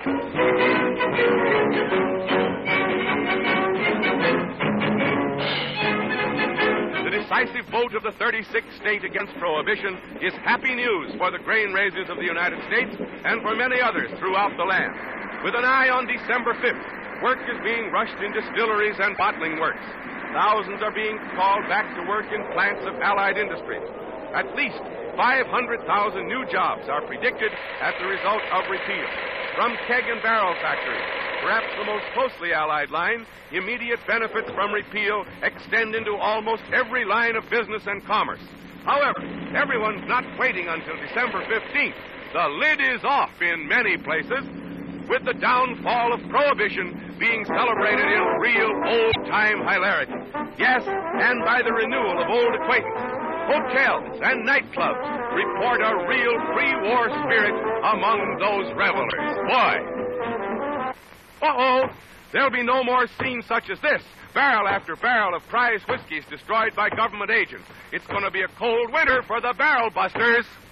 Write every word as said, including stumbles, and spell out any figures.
The decisive vote of the thirty-sixth state against prohibition is happy news for the grain raisers of the United States and for many others throughout the land. With an eye on December fifth, work is being rushed in distilleries and bottling works. Thousands are being called back to work in plants of Allied industries. At least five hundred thousand new jobs are predicted as the result of repeal. From keg and barrel factories, perhaps the most closely allied line, immediate benefits from repeal extend into almost every line of business and commerce. However, everyone's not waiting until December fifteenth. The lid is off in many places, with the downfall of prohibition being celebrated in real old-time hilarity. Yes, and by the renewal of old acquaintances. Hotels and nightclubs report a real pre-war spirit among those revelers. Boy. Uh-oh. There'll be no more scenes such as this. Barrel after barrel of prize whiskeys destroyed by government agents. It's going to be a cold winter for the barrel busters.